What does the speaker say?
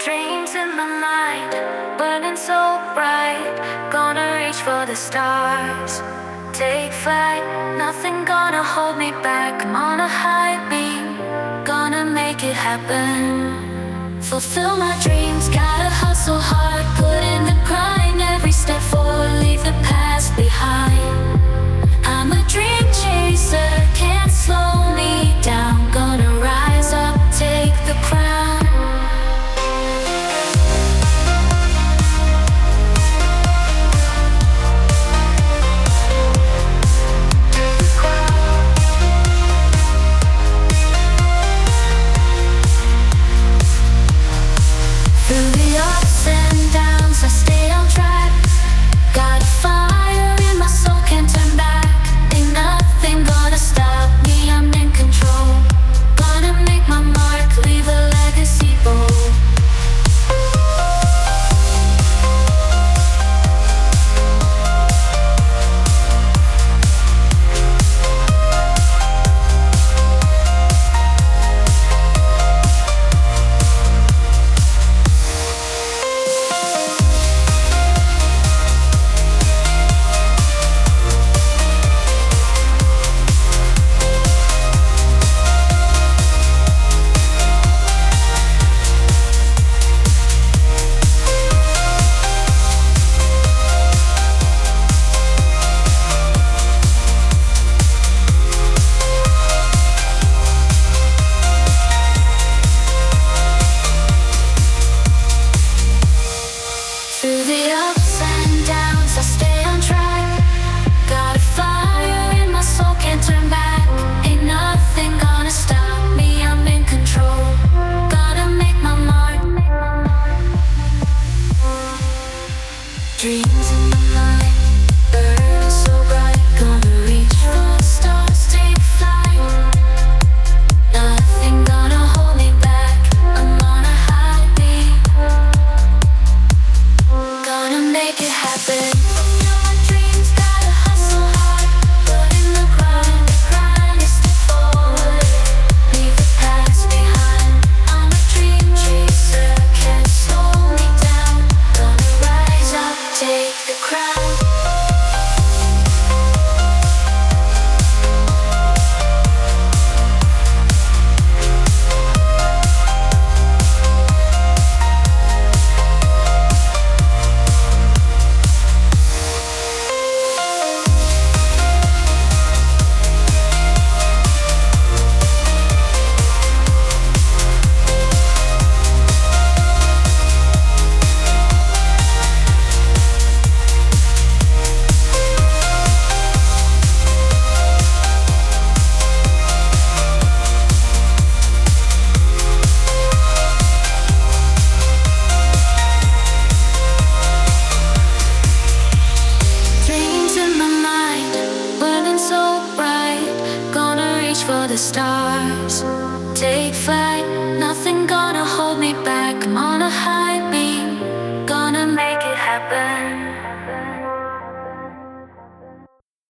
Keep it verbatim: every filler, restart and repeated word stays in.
Dreams in my mind, burning so bright. Gonna reach for the stars, take flight. Nothing gonna hold me back. I'm on a high beam, gonna make it happen. Fulfill my dreams, gotta hustle hard. Put in the grind, every step forward, leave the past behind. I'm a dream chaser, can't slow me down. Gonna rise up, take the crown. Through the ups and downs, I stay on track. Got a fire in my soul, can't turn back. Ain't nothing gonna stop me, I'm in control. Gonna make my mark, leave a legacy bold. Through the ups and downs, I stay on track. Got a fire in my soul, can't turn back. Ain't nothing gonna stop me, I'm in control. Gonna make my mark. Dreams in my mind, burning so bright. Gonna reach for the stars, take flight. Nothing gonna hold me back, I'm on a high beam. Gonna make it happen. Fulfill my dreams, gotta hustle hard. Put in the grind, the grind is step forward. Leave the past behind. I'm a dream chaser, can't slow me down. Gonna rise up, take the crown. Dreams in my mind, burning so bright. Gonna reach for the stars, take flight.